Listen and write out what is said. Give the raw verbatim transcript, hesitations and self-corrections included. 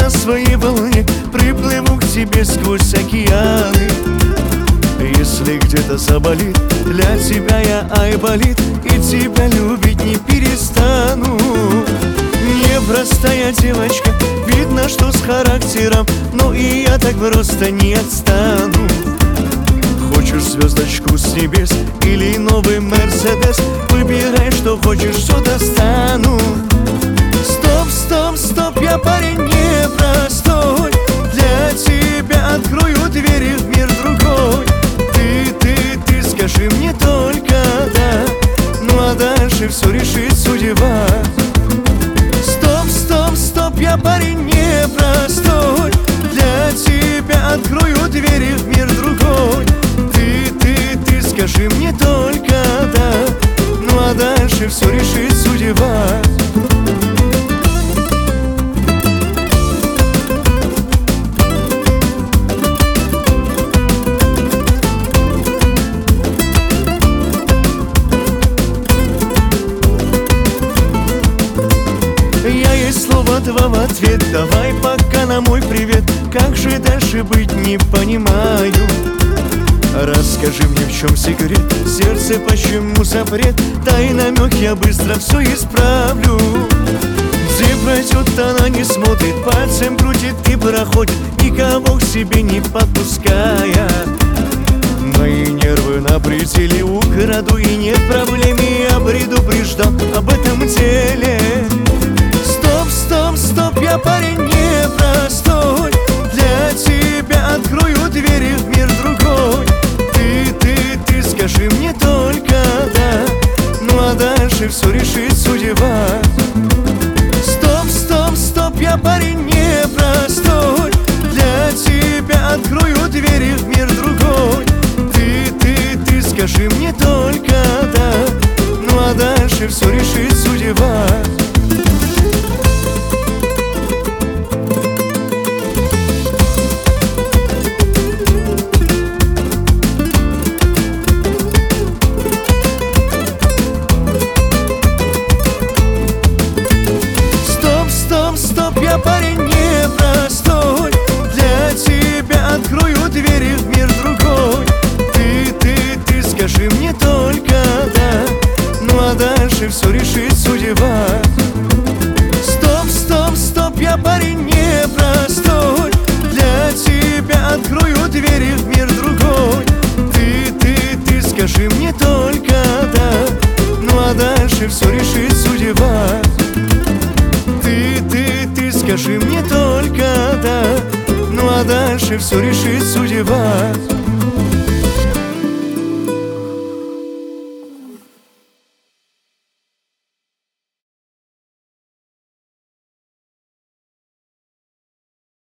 на своей волне приплыву к тебе сквозь океаны. Если где-то заболит, для тебя я айболит, и тебя любить не перестану. Непростая девочка, видно, что с характером, но и я так просто не отстану. Хочешь звездочку с небес или новый Мерседес, выбирай, что хочешь, все достану. Стоп, стоп, стоп, я парень непростой, для тебя открою двери в мир другой. Ты, ты, ты скажи мне только да, ну а дальше все решит судьба. Стоп, стоп, стоп, я парень непростой, для тебя открою двери в мир другой. Ты, ты, ты скажи мне только да, ну а дальше все решит судьба. Я есть слово два в ответ, давай пока на мой привет. Как же дальше быть, не понимаю. Расскажи мне, в чем секрет, сердце почему запрет. Дай намек, я быстро все исправлю. Где пройдет, она не смотрит, пальцем крутит и проходит, никого к себе не подпуская. Мои нервы на пределе, украду и нет проблем, я предупреждал об этом деле. Стоп, стоп, стоп, я парень непростой, для тебя открою двери в мир другой. Ты, ты, ты скажи мне только да, ну а дальше все решит судьба. Стоп, стоп, стоп, я парень непростой, для тебя открою двери в мир другой. Ты, ты, ты скажи мне только да, ну а дальше все решит судьба. Стоп, я парень непростой, для тебя открою двери в мир другой. Ты, ты, ты скажи мне только да, ну а дальше все решит судьба. Стоп, стоп, стоп, я парень непростой, для тебя открою двери в мир другой. Ты, ты, ты скажи мне только да, ну а дальше все решит судьба. Ты, ты, ты скажи мне только да, ну а дальше все решит судьба.